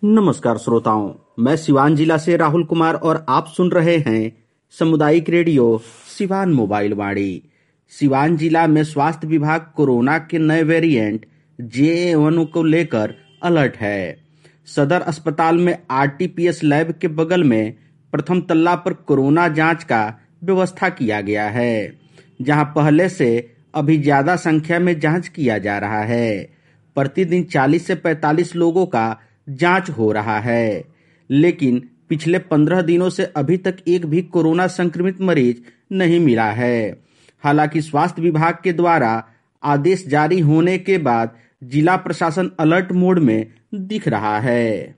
नमस्कार श्रोताओं, मैं सिवान जिला से राहुल कुमार और आप सुन रहे हैं सामुदायिक रेडियो सिवान मोबाइल वाणी। सिवान जिला में स्वास्थ्य विभाग कोरोना के नए वेरिएंट JA1 को लेकर अलर्ट है। सदर अस्पताल में RT-PS लैब के बगल में प्रथम तल्ला पर कोरोना जांच का व्यवस्था किया गया है, जहां पहले से अभी ज्यादा संख्या में जांच किया जा रहा है। प्रतिदिन 40 से 45 लोगों का जांच हो रहा है, लेकिन पिछले 15 दिनों से अभी तक एक भी कोरोना संक्रमित मरीज नहीं मिला है। हालांकि स्वास्थ्य विभाग के द्वारा आदेश जारी होने के बाद जिला प्रशासन अलर्ट मोड में दिख रहा है।